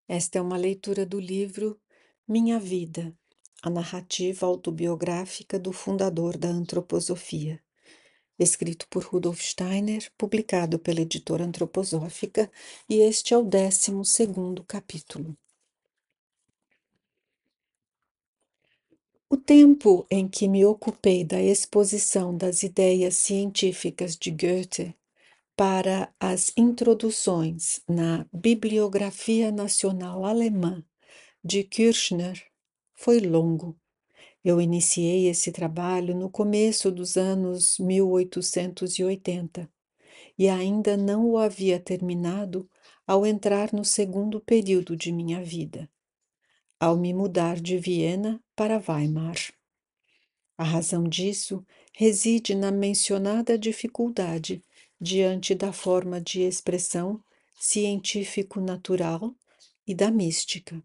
Esta é uma leitura do livro Minha Vida, a narrativa autobiográfica do fundador da antroposofia, escrito por Rudolf Steiner, publicado pela editora antroposófica, e este é o 12º capítulo. O tempo em que me ocupei da exposição das ideias científicas de Goethe para as introduções na Bibliografia Nacional Alemã de Kirchner foi longo. Eu iniciei esse trabalho no começo dos anos 1880 e ainda não o havia terminado ao entrar no segundo período de minha vida, ao me mudar de Viena para Weimar. A razão disso reside na mencionada dificuldade diante da forma de expressão científico-natural e da mística.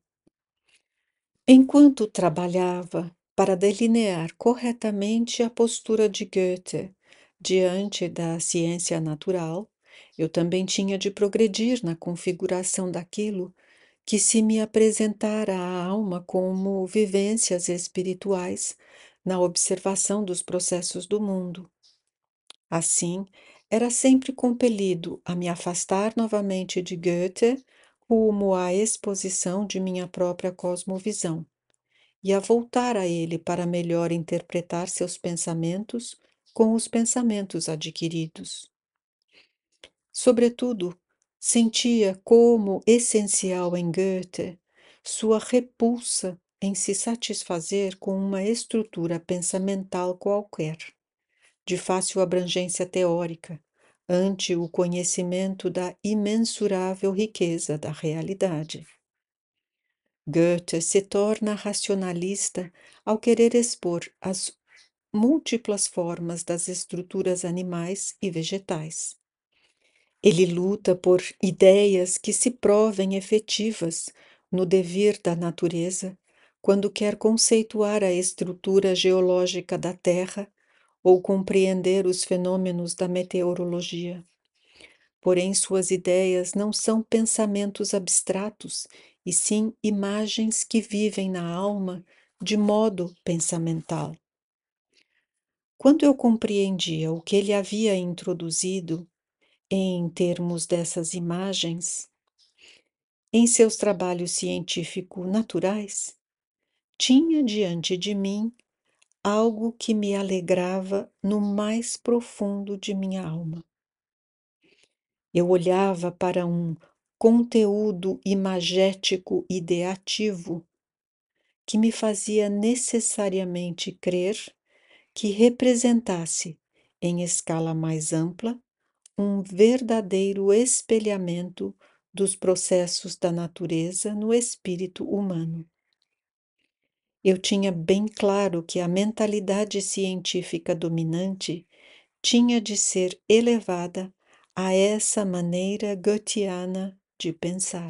Enquanto trabalhava para delinear corretamente a postura de Goethe diante da ciência natural, eu também tinha de progredir na configuração daquilo que se me apresentara à alma como vivências espirituais na observação dos processos do mundo. Assim, era sempre compelido a me afastar novamente de Goethe rumo à exposição de minha própria cosmovisão e a voltar a ele para melhor interpretar seus pensamentos com os pensamentos adquiridos. Sobretudo, sentia como essencial em Goethe sua repulsa em se satisfazer com uma estrutura pensamental qualquer, de fácil abrangência teórica, ante o conhecimento da imensurável riqueza da realidade. Goethe se torna racionalista ao querer expor as múltiplas formas das estruturas animais e vegetais. Ele luta por ideias que se provem efetivas no devir da natureza quando quer conceituar a estrutura geológica da Terra ou compreender os fenômenos da meteorologia. Porém, suas ideias não são pensamentos abstratos, e sim imagens que vivem na alma de modo pensamental. Quando eu compreendia o que ele havia introduzido em termos dessas imagens, em seus trabalhos científico-naturais, tinha diante de mim algo que me alegrava no mais profundo de minha alma. Eu olhava para um conteúdo imagético ideativo que me fazia necessariamente crer que representasse, em escala mais ampla, um verdadeiro espelhamento dos processos da natureza no espírito humano. Eu tinha bem claro que a mentalidade científica dominante tinha de ser elevada a essa maneira goetheana de pensar.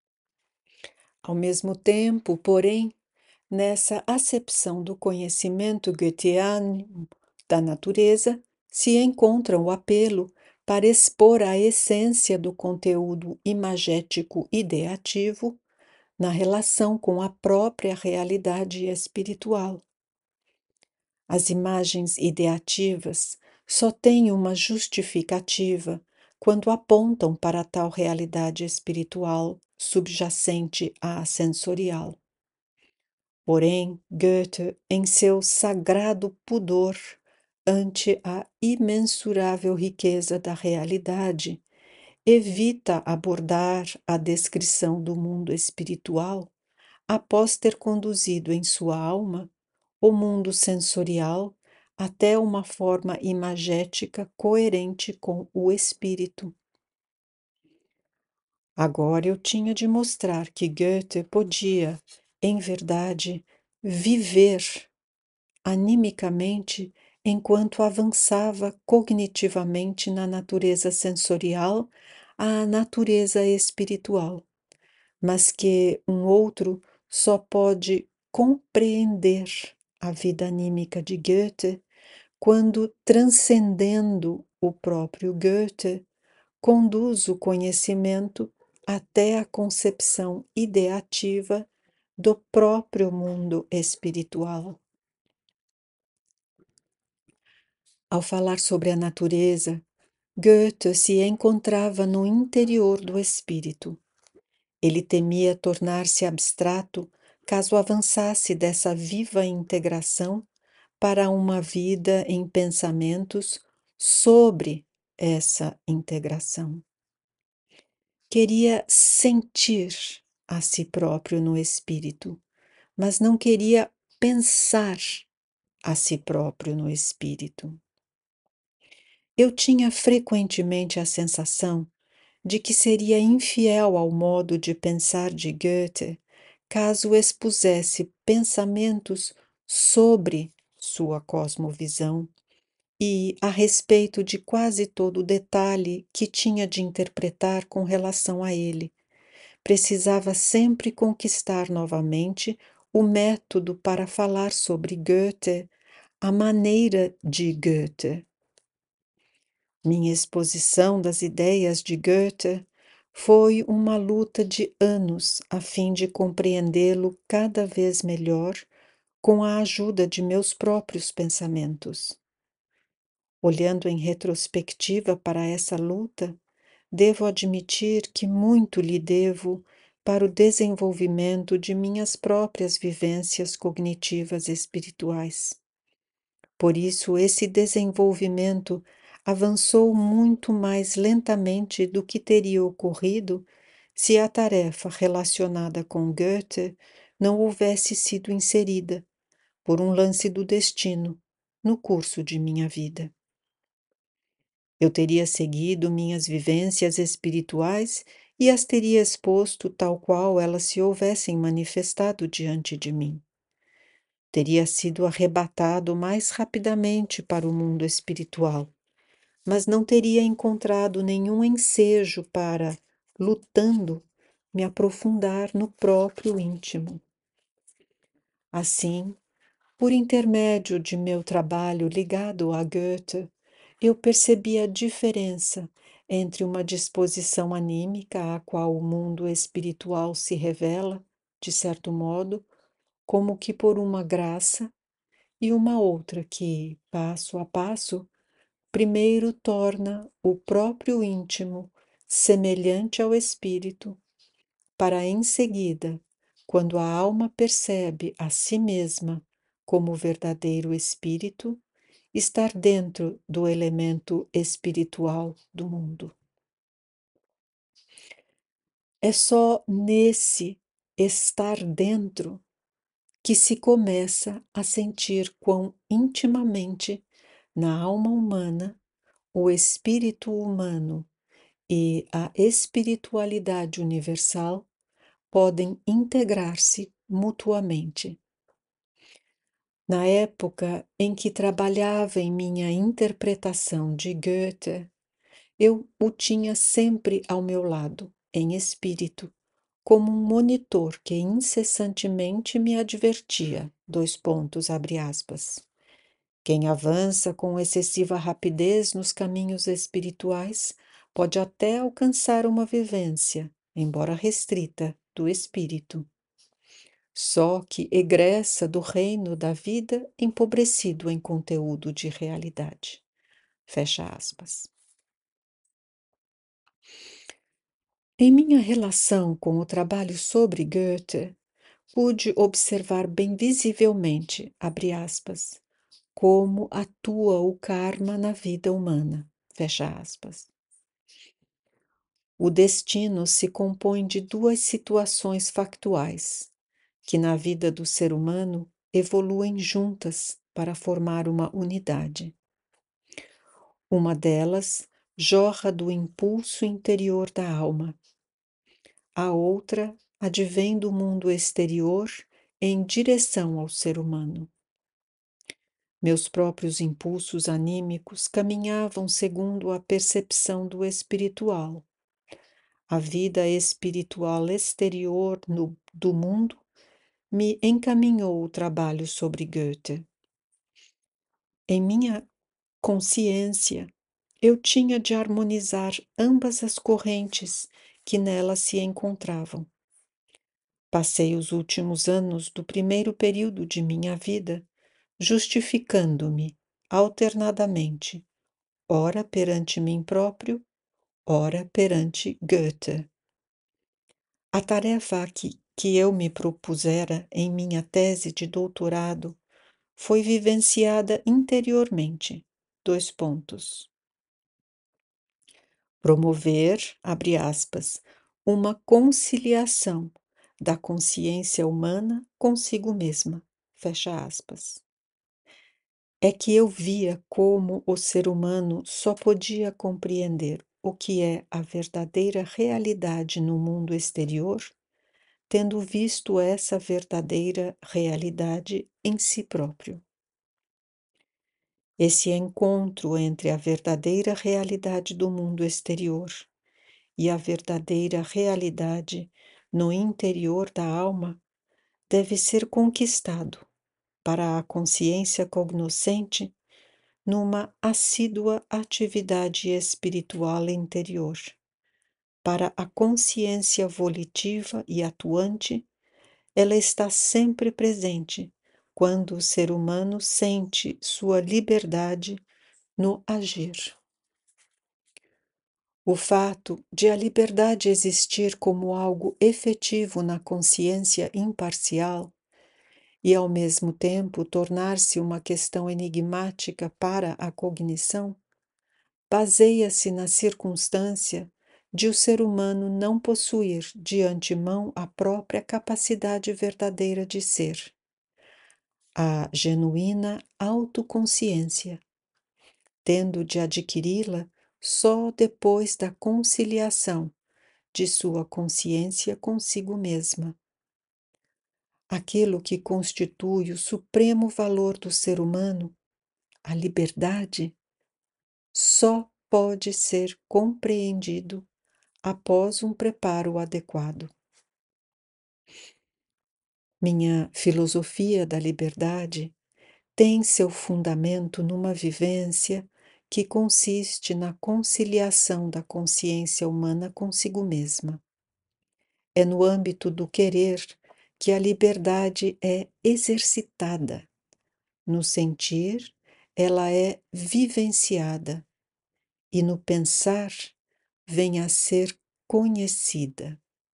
Ao mesmo tempo, porém, nessa acepção do conhecimento goetheano da natureza, se encontra o apelo para expor a essência do conteúdo imagético ideativo na relação com a própria realidade espiritual. As imagens ideativas só têm uma justificativa quando apontam para tal realidade espiritual subjacente à sensorial. Porém, Goethe, em seu sagrado pudor ante a imensurável riqueza da realidade, evita abordar a descrição do mundo espiritual após ter conduzido em sua alma o mundo sensorial até uma forma imagética coerente com o espírito. Agora eu tinha de mostrar que Goethe podia, em verdade, viver animicamente enquanto avançava cognitivamente na natureza sensorial à natureza espiritual, mas que um outro só pode compreender a vida anímica de Goethe quando, transcendendo o próprio Goethe, conduz o conhecimento até a concepção ideativa do próprio mundo espiritual. Ao falar sobre a natureza, Goethe se encontrava no interior do espírito. Ele temia tornar-se abstrato caso avançasse dessa viva integração para uma vida em pensamentos sobre essa integração. Queria sentir a si próprio no espírito, mas não queria pensar a si próprio no espírito. Eu tinha frequentemente a sensação de que seria infiel ao modo de pensar de Goethe caso expusesse pensamentos sobre sua cosmovisão e a respeito de quase todo o detalhe que tinha de interpretar com relação a ele. Precisava sempre conquistar novamente o método para falar sobre Goethe, a maneira de Goethe. Minha exposição das ideias de Goethe foi uma luta de anos a fim de compreendê-lo cada vez melhor com a ajuda de meus próprios pensamentos. Olhando em retrospectiva para essa luta, devo admitir que muito lhe devo para o desenvolvimento de minhas próprias vivências cognitivas espirituais. Por isso, esse desenvolvimento avançou muito mais lentamente do que teria ocorrido se a tarefa relacionada com Goethe não houvesse sido inserida, por um lance do destino, no curso de minha vida. Eu teria seguido minhas vivências espirituais e as teria exposto tal qual elas se houvessem manifestado diante de mim. Teria sido arrebatado mais rapidamente para o mundo espiritual, mas não teria encontrado nenhum ensejo para, lutando, me aprofundar no próprio íntimo. Assim, por intermédio de meu trabalho ligado a Goethe, eu percebi a diferença entre uma disposição anímica à qual o mundo espiritual se revela, de certo modo, como que por uma graça, e uma outra que, passo a passo, primeiro torna o próprio íntimo semelhante ao espírito, para em seguida, quando a alma percebe a si mesma como verdadeiro espírito, estar dentro do elemento espiritual do mundo. É só nesse estar dentro que se começa a sentir quão intimamente, na alma humana, o espírito humano e a espiritualidade universal podem integrar-se mutuamente. Na época em que trabalhava em minha interpretação de Goethe, eu o tinha sempre ao meu lado, em espírito, como um monitor que incessantemente me advertia, abre aspas, quem avança com excessiva rapidez nos caminhos espirituais pode até alcançar uma vivência, embora restrita, do espírito. Só que egressa do reino da vida empobrecido em conteúdo de realidade. Fecha aspas. Em minha relação com o trabalho sobre Goethe, pude observar bem visivelmente, abre aspas, como atua o karma na vida humana, fecha aspas. O destino se compõe de duas situações factuais, que na vida do ser humano evoluem juntas para formar uma unidade. Uma delas jorra do impulso interior da alma. A outra advém do mundo exterior em direção ao ser humano. Meus próprios impulsos anímicos caminhavam segundo a percepção do espiritual. A vida espiritual exterior do mundo me encaminhou o trabalho sobre Goethe. Em minha consciência, eu tinha de harmonizar ambas as correntes que nela se encontravam. Passei os últimos anos do primeiro período de minha vida justificando-me alternadamente, ora perante mim próprio, ora perante Goethe. A tarefa que eu me propusera em minha tese de doutorado foi vivenciada interiormente. Dois pontos. Promover, abre aspas, uma conciliação da consciência humana consigo mesma, fecha aspas. É que eu via como o ser humano só podia compreender o que é a verdadeira realidade no mundo exterior, tendo visto essa verdadeira realidade em si próprio. Esse encontro entre a verdadeira realidade do mundo exterior e a verdadeira realidade no interior da alma deve ser conquistado para a consciência cognoscente numa assídua atividade espiritual interior. Para a consciência volitiva e atuante, ela está sempre presente quando o ser humano sente sua liberdade no agir. O fato de a liberdade existir como algo efetivo na consciência imparcial e, ao mesmo tempo, tornar-se uma questão enigmática para a cognição, baseia-se na circunstância de o ser humano não possuir de antemão a própria capacidade verdadeira de ser, a genuína autoconsciência, tendo de adquiri-la só depois da conciliação de sua consciência consigo mesma. Aquilo que constitui o supremo valor do ser humano, a liberdade, só pode ser compreendido após um preparo adequado. Minha filosofia da liberdade tem seu fundamento numa vivência que consiste na conciliação da consciência humana consigo mesma. É no âmbito do querer que a liberdade é exercitada. No sentir, ela é vivenciada, e no pensar, vem a ser conhecida.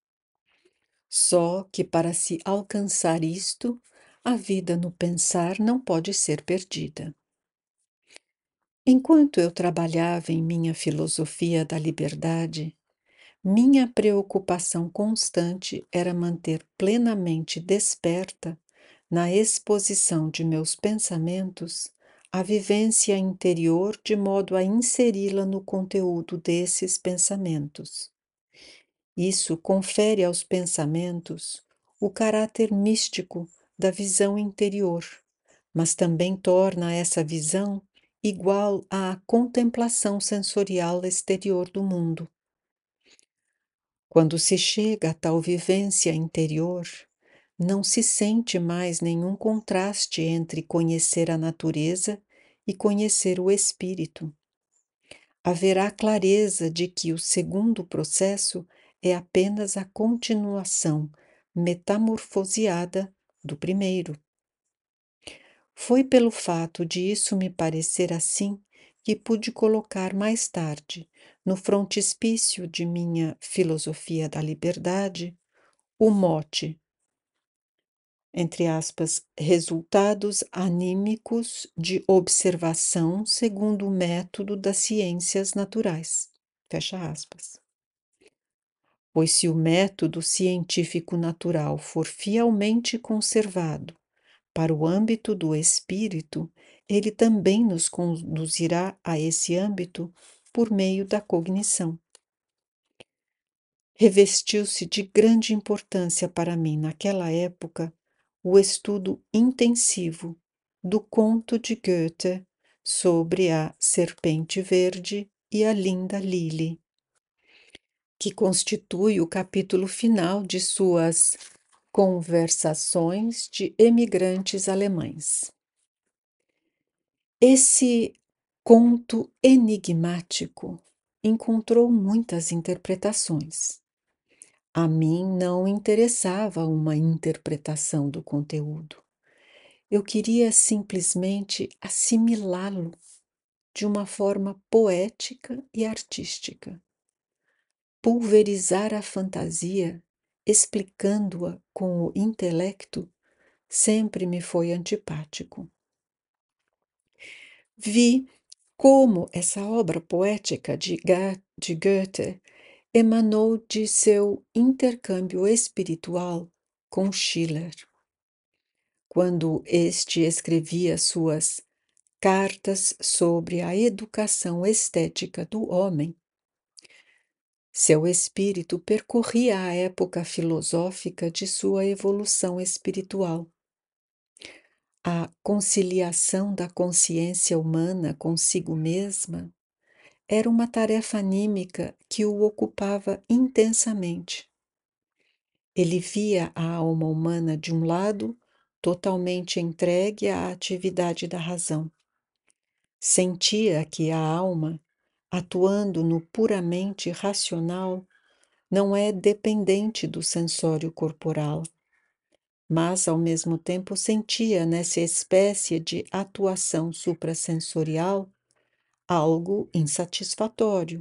Só que para se alcançar isto, a vida no pensar não pode ser perdida. Enquanto eu trabalhava em minha filosofia da liberdade, minha preocupação constante era manter plenamente desperta, na exposição de meus pensamentos, a vivência interior de modo a inseri-la no conteúdo desses pensamentos. Isso confere aos pensamentos o caráter místico da visão interior, mas também torna essa visão igual à contemplação sensorial exterior do mundo. Quando se chega a tal vivência interior, não se sente mais nenhum contraste entre conhecer a natureza e conhecer o espírito. Haverá clareza de que o segundo processo é apenas a continuação metamorfoseada do primeiro. Foi pelo fato de isso me parecer assim que pude colocar mais tarde, no frontispício de minha filosofia da liberdade, o mote, entre aspas, resultados anímicos de observação segundo o método das ciências naturais, fecha aspas. Pois se o método científico natural for fielmente conservado para o âmbito do espírito, ele também nos conduzirá a esse âmbito por meio da cognição. Revestiu-se de grande importância para mim, naquela época, o estudo intensivo do conto de Goethe sobre a serpente verde e a linda Lili, que constitui o capítulo final de suas Conversações de Emigrantes Alemães. Esse conto enigmático encontrou muitas interpretações. A mim não interessava uma interpretação do conteúdo. Eu queria simplesmente assimilá-lo de uma forma poética e artística, pulverizar a fantasia, explicando-a com o intelecto, sempre me foi antipático. Vi como essa obra poética de Goethe emanou de seu intercâmbio espiritual com Schiller, quando este escrevia suas Cartas sobre a Educação Estética do Homem. Seu espírito percorria a época filosófica de sua evolução espiritual. A conciliação da consciência humana consigo mesma era uma tarefa anímica que o ocupava intensamente. Ele via a alma humana, de um lado, totalmente entregue à atividade da razão. Sentia que a alma, atuando no puramente racional, não é dependente do sensório corporal, mas, ao mesmo tempo, sentia nessa espécie de atuação suprassensorial algo insatisfatório.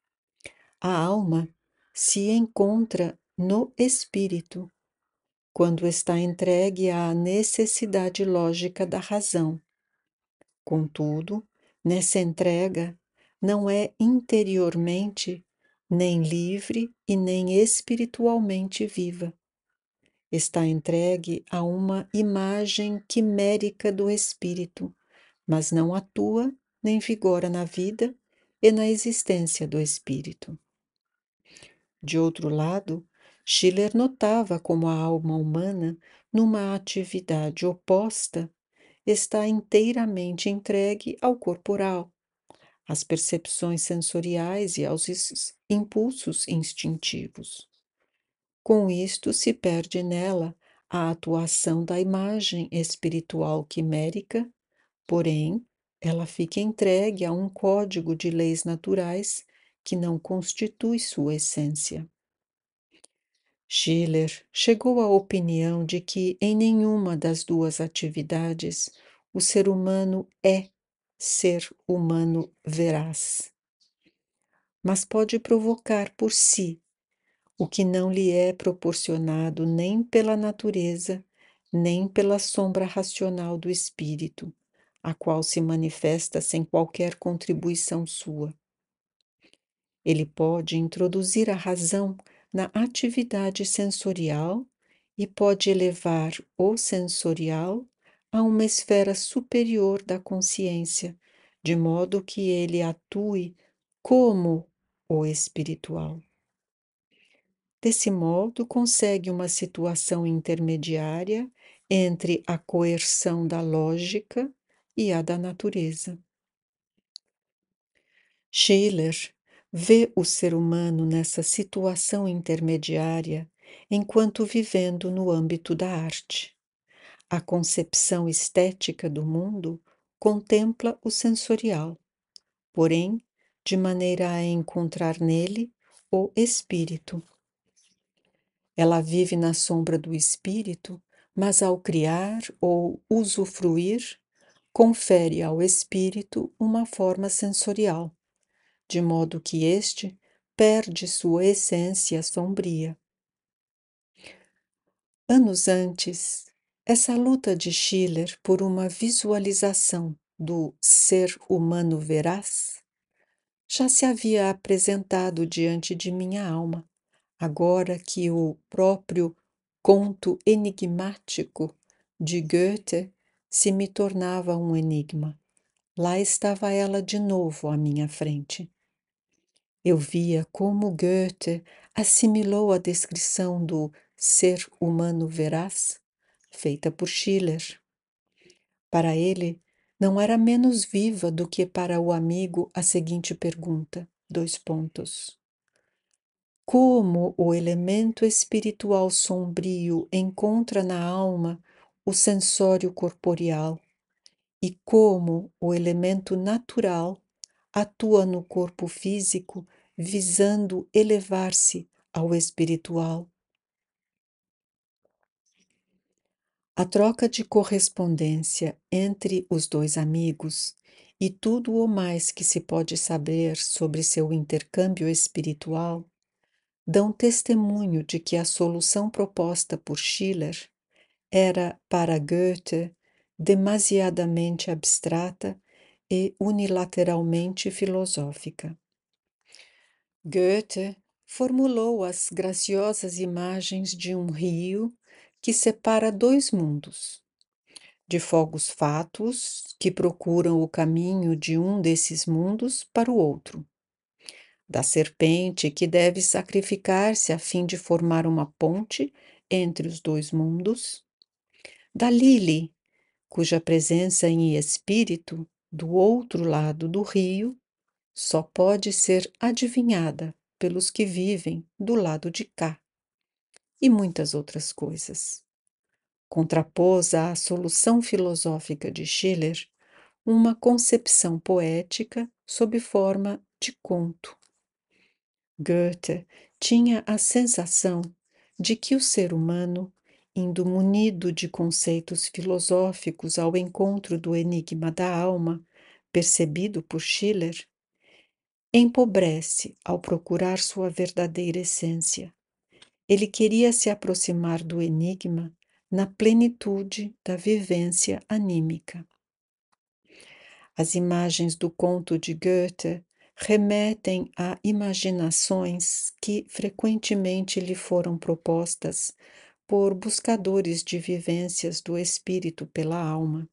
A alma se encontra no espírito, quando está entregue à necessidade lógica da razão. Contudo, nessa entrega, não é interiormente nem livre e nem espiritualmente viva. Está entregue a uma imagem quimérica do espírito, mas não atua nem vigora na vida e na existência do espírito. De outro lado, Schiller notava como a alma humana, numa atividade oposta, está inteiramente entregue ao corporal, às percepções sensoriais e aos impulsos instintivos. Com isto, se perde nela a atuação da imagem espiritual quimérica, porém, ela fica entregue a um código de leis naturais que não constitui sua essência. Schiller chegou à opinião de que em nenhuma das duas atividades o ser humano é ser humano veraz, mas pode provocar por si o que não lhe é proporcionado nem pela natureza, nem pela sombra racional do espírito, a qual se manifesta sem qualquer contribuição sua. Ele pode introduzir a razão na atividade sensorial e pode elevar o sensorial a uma esfera superior da consciência, de modo que ele atue como o espiritual. Desse modo, consegue uma situação intermediária entre a coerção da lógica e a da natureza. Schiller vê o ser humano nessa situação intermediária enquanto vivendo no âmbito da arte. A concepção estética do mundo contempla o sensorial, porém, de maneira a encontrar nele o espírito. Ela vive na sombra do espírito, mas ao criar ou usufruir, confere ao espírito uma forma sensorial, de modo que este perde sua essência sombria. Anos antes, essa luta de Schiller por uma visualização do ser humano veraz já se havia apresentado diante de minha alma, agora que o próprio conto enigmático de Goethe se me tornava um enigma. Lá estava ela de novo à minha frente. Eu via como Goethe assimilou a descrição do ser humano veraz, feita por Schiller. Para ele, não era menos viva do que para o amigo a seguinte pergunta, : como o elemento espiritual sombrio encontra na alma o sensório corporeal e como o elemento natural atua no corpo físico, visando elevar-se ao espiritual. A troca de correspondência entre os dois amigos e tudo o mais que se pode saber sobre seu intercâmbio espiritual dão testemunho de que a solução proposta por Schiller era, para Goethe, demasiadamente abstrata e unilateralmente filosófica. Goethe formulou as graciosas imagens de um rio que separa dois mundos, de fogos fátuos que procuram o caminho de um desses mundos para o outro, da serpente que deve sacrificar-se a fim de formar uma ponte entre os dois mundos, da Lili, cuja presença em espírito do outro lado do rio só pode ser adivinhada pelos que vivem do lado de cá, e muitas outras coisas. Contrapôs à solução filosófica de Schiller uma concepção poética sob forma de conto. Goethe tinha a sensação de que o ser humano, indo munido de conceitos filosóficos ao encontro do enigma da alma, percebido por Schiller, empobrece ao procurar sua verdadeira essência. Ele queria se aproximar do enigma na plenitude da vivência anímica. As imagens do conto de Goethe remetem a imaginações que frequentemente lhe foram propostas por buscadores de vivências do espírito pela alma.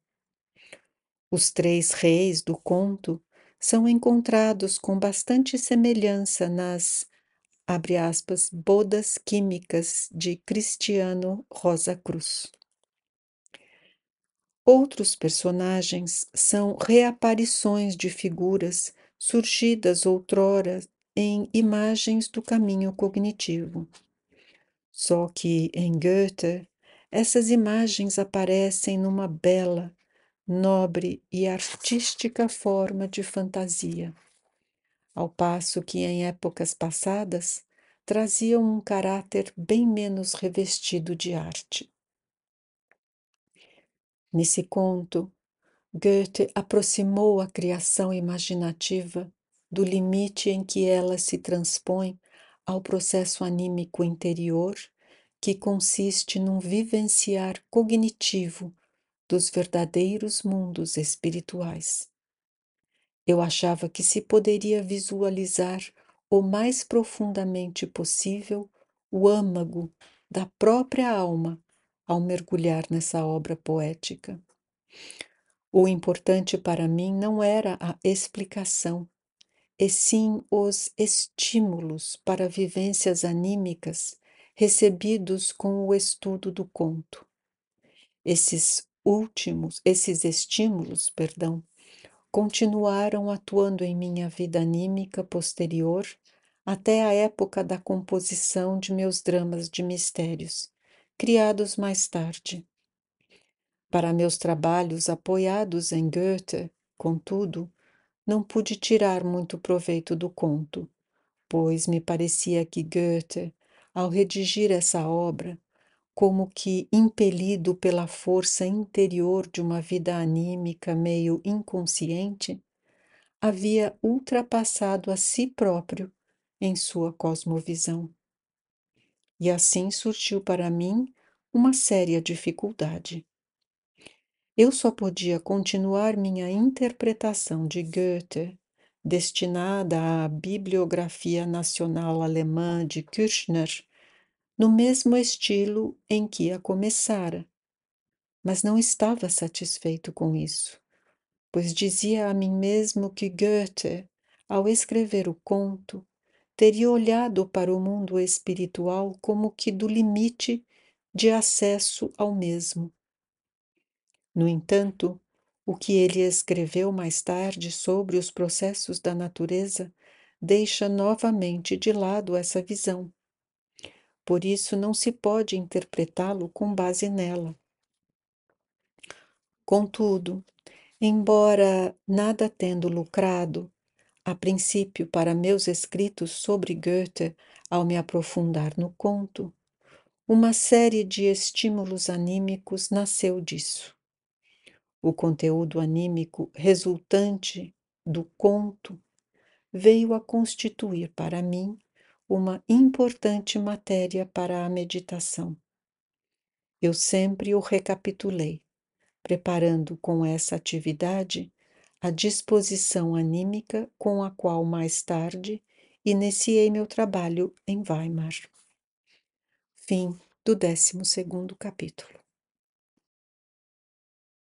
Os três reis do conto são encontrados com bastante semelhança nas, abre aspas, bodas químicas de Cristiano Rosa Cruz. Outros personagens são reaparições de figuras surgidas outrora em imagens do caminho cognitivo. Só que, em Goethe, essas imagens aparecem numa bela, nobre e artística forma de fantasia, ao passo que, em épocas passadas, traziam um caráter bem menos revestido de arte. Nesse conto, Goethe aproximou a criação imaginativa do limite em que ela se transpõe ao processo anímico interior, que consiste num vivenciar cognitivo dos verdadeiros mundos espirituais. Eu achava que se poderia visualizar o mais profundamente possível o âmago da própria alma ao mergulhar nessa obra poética. O importante para mim não era a explicação, e sim os estímulos para vivências anímicas recebidos com o estudo do conto. Esses estímulos, continuaram atuando em minha vida anímica posterior até a época da composição de meus dramas de mistérios, criados mais tarde. Para meus trabalhos apoiados em Goethe, contudo, não pude tirar muito proveito do conto, pois me parecia que Goethe, ao redigir essa obra, como que impelido pela força interior de uma vida anímica meio inconsciente, havia ultrapassado a si próprio em sua cosmovisão. E assim surgiu para mim uma séria dificuldade. Eu só podia continuar minha interpretação de Goethe, destinada à Bibliografia Nacional Alemã de Kirchner, no mesmo estilo em que a começara, mas não estava satisfeito com isso, pois dizia a mim mesmo que Goethe, ao escrever o conto, teria olhado para o mundo espiritual como que do limite de acesso ao mesmo. No entanto, o que ele escreveu mais tarde sobre os processos da natureza deixa novamente de lado essa visão. Por isso, não se pode interpretá-lo com base nela. Contudo, embora nada tendo lucrado, a princípio para meus escritos sobre Goethe, Ao me aprofundar no conto, uma série de estímulos anímicos nasceu disso. O conteúdo anímico resultante do conto veio a constituir para mim uma importante matéria para a meditação. Eu sempre o recapitulei, preparando com essa atividade a disposição anímica com a qual mais tarde iniciei meu trabalho em Weimar. Fim do 12º capítulo.